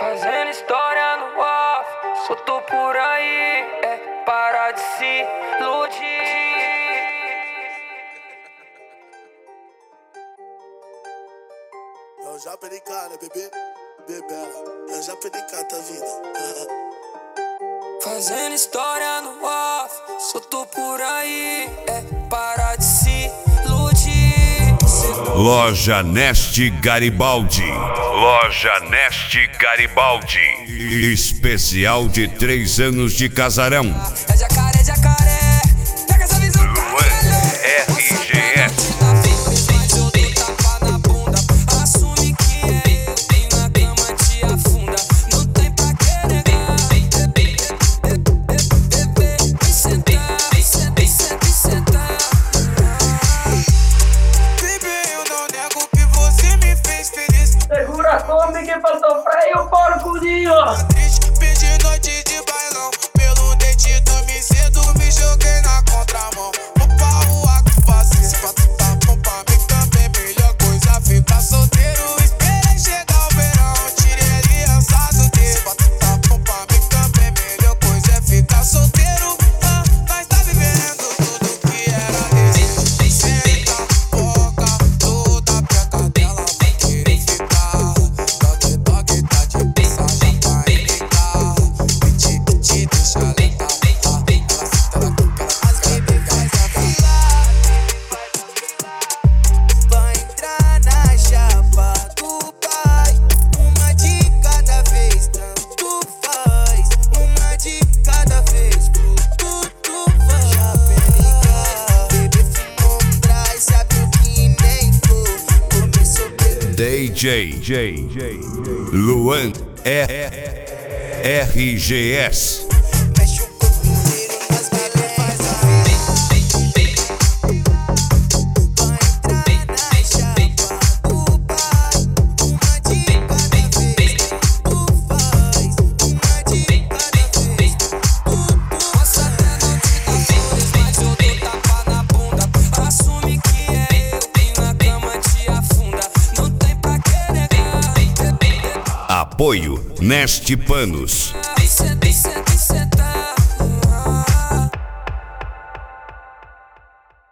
Fazendo história no off, solto por aí, para de se iludir. Eu já perdi cara, bebê, bebela. Eu já perdi cara da vida. Fazendo história no off, solto por aí, para de se iludir. Loja Neste Garibaldi. Loja Neste Garibaldi. Especial de 3 anos de casarão. É jacaré, jacaré. Pega essa visão, RGS. Assume que é eu, vem na cama, te afunda. Não tem pra que negar. Vem sentar, vem sentar, vem sentar. Baby, eu não nego que você me fez feliz. Segura a Kombi que faltou freio, eu paro com o Dinho. Triste, perdi noite de bailão. Pelo dente dormi cedo, me joguei na contramão. Vou pra rua que faço isso pra tu tá bom pra mim também. Melhor coisa ficar solteiro. Esperei chegar o verão, tirei aliança do dedo. Pra tu tá bom pra mim também. Melhor coisa é ficar solteiro. Nós tá vivendo tudo que era desejo. Senta, boca, toda a peca dela vai querer ficar. Toque, toque, tá de passagem pra enricar. Te deixa lentar. Ela senta na cuca, as baby faz a fila. Vai entrar na chapa do pai. Uma de cada vez, tanto faz. Uma de cada vez, tudo faz. Chapelica, bebê fumou um sabe o que nem for. Começou pelo DJ Luan RGS. mexe o corpo inteiro, mas baile faz a fila. Vai entrar na chapa do pai. Uma de cada vez, tudo faz. Uma de cada vez, Posso até não te dar flores, mas eu dou tapa na bunda. Assume que é eu, vem na cama, te afunda. Não tem pra que negar. Apoio Neste Panos. Vem sentar, vem sentar, vem sentar.